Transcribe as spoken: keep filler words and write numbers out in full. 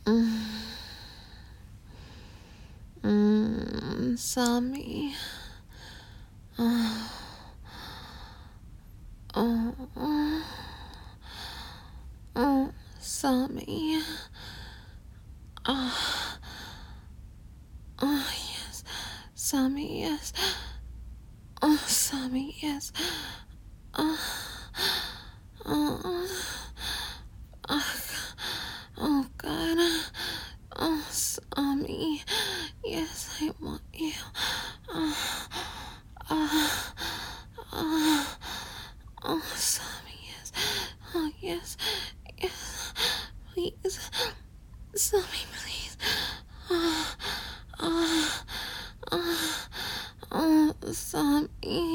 Mm, Sammy. Uh, uh, uh, uh, Sammy. Uh, uh, yes. Sammy, yes. Oh, Sammy, yes. Uh, uh, uh, oh, God. Oh, Sammy. Yes, I want you. Uh, uh, uh, oh, Sammy, yes. Oh, yes. Yes. Please. Sammy, please. Uh, uh, uh, oh, Sammy.